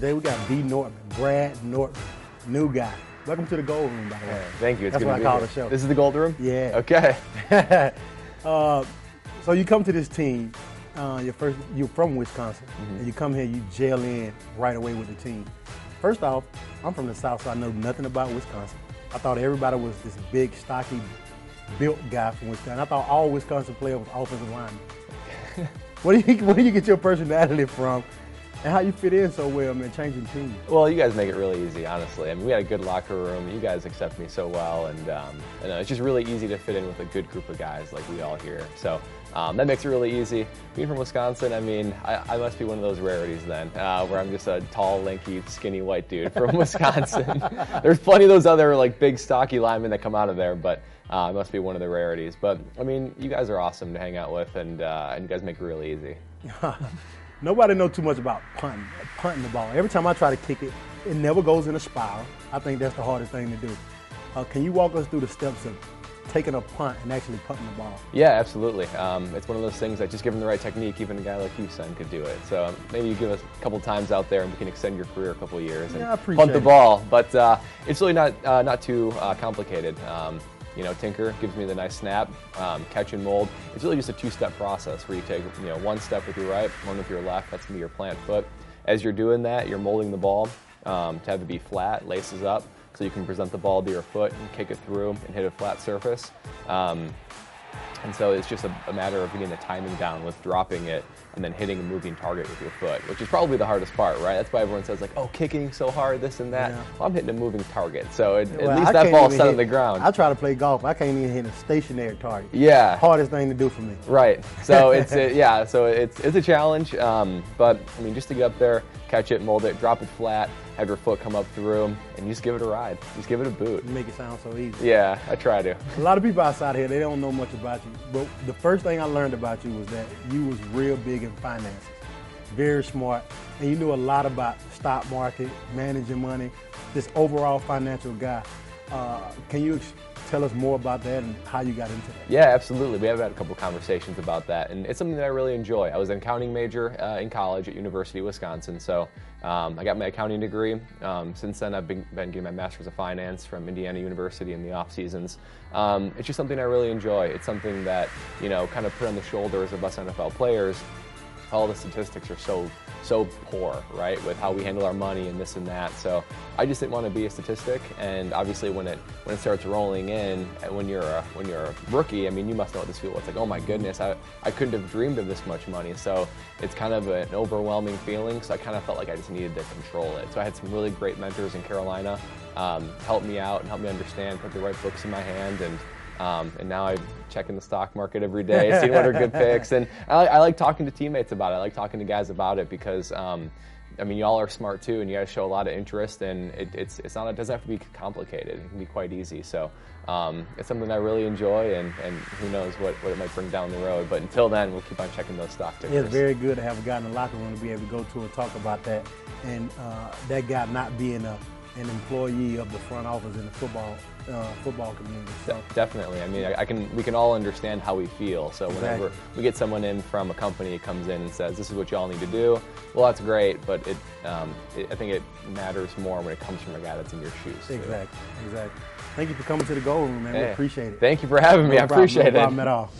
today we got B. Norton, Brad Norton, new guy. Welcome to the Gold Room, by the way. Thank you. It's That's good what to be I call here. the show. This is the Gold Room? Yeah. Okay. So you come to this team, you're from Wisconsin, and you come here, you gel in right away with the team. First off, I'm from the South, so I know nothing about Wisconsin. I thought everybody was this big, stocky, built guy from Wisconsin. I thought all Wisconsin players was offensive linemen. Where do you get your personality from, and how you fit in so well, man, changing teams? Well, you guys make it really easy, honestly. I mean, we had a good locker room. You guys accept me so well, and it's just really easy to fit in with a good group of guys like we all here. So that makes it really easy. Being from Wisconsin, I mean, I must be one of those rarities then, where I'm just a tall, lanky, skinny white dude from Wisconsin. There's plenty of those other like big, stocky linemen that come out of there, but I must be one of the rarities. But I mean, you guys are awesome to hang out with, and you guys make it really easy. Nobody knows too much about punting the ball. Every time I try to kick it, it never goes in a spiral. I think that's the hardest thing to do. Can you walk us through the steps of taking a punt and actually punting the ball? Yeah, absolutely. It's one of those things that just given the right technique, even a guy like you, son, could do it. So maybe you give us a couple times out there and we can extend your career a couple of years and punt the ball. But it's really not too complicated. Tinker gives me the nice snap, catch and mold. It's really just a two-step process where you take one step with your right, one with your left. That's going to be your plant foot. As you're doing that, you're molding the ball to have it be flat, laces up, so you can present the ball to your foot and kick it through and hit a flat surface. And so it's just a matter of getting the timing down with dropping it and then hitting a moving target with your foot, which is probably the hardest part, right? That's why everyone says, like, oh, kicking so hard, this and that. Yeah. Well, I'm hitting a moving target, so at least that ball's set on the ground. I try to play golf. I can't even hit a stationary target. Yeah. Hardest thing to do for me. Right. So it's a challenge, but, I mean, just to get up there, catch it, mold it, drop it flat, have your foot come up through, and you just give it a ride. Just give it a boot. You make it sound so easy. Yeah, I try to. A lot of people outside here, they don't know much about you. But the first thing I learned about you was that you was real big in finances. Very smart. And you knew a lot about the stock market, managing money, this overall financial guy. Can you tell us more about that and how you got into that? Yeah, absolutely. We have had a couple conversations about that, and it's something that I really enjoy. I was an accounting major in college at University of Wisconsin, so I got my accounting degree. Since then, I've been getting my master's of finance from Indiana University in the off seasons. It's just something I really enjoy. It's something that kind of put on the shoulders of us NFL players. All the statistics are so poor, right, with how we handle our money and this and that. So I just didn't want to be a statistic. And obviously, when it starts rolling in, when you're a rookie, I mean, you must know what this feels like. It's like, oh my goodness, I couldn't have dreamed of this much money. So it's kind of an overwhelming feeling. So I kind of felt like I just needed to control it. So I had some really great mentors in Carolina, help me out and help me understand, put the right books in my hand, and now I'm checking the stock market every day, seeing what are good picks. And I like talking to teammates about it. I like talking to guys about it because, I mean, y'all are smart too, and you guys show a lot of interest. And it doesn't have to be complicated. It can be quite easy. So it's something I really enjoy, and who knows what it might bring down the road. But until then, we'll keep on checking those stock tickers. It's very good to have a guy in the locker room to be able to go to and talk about that, and that guy not being an employee of the front office in the football community. So. Definitely. I mean, we can all understand how we feel. So whenever we get someone in from a company that comes in and says, this is what y'all need to do, well, that's great, but I think it matters more when it comes from a guy that's in your shoes. Exactly. Thank you for coming to the Gold Room, man. We appreciate it. Thank you for having me. I appreciate it. No problem at all.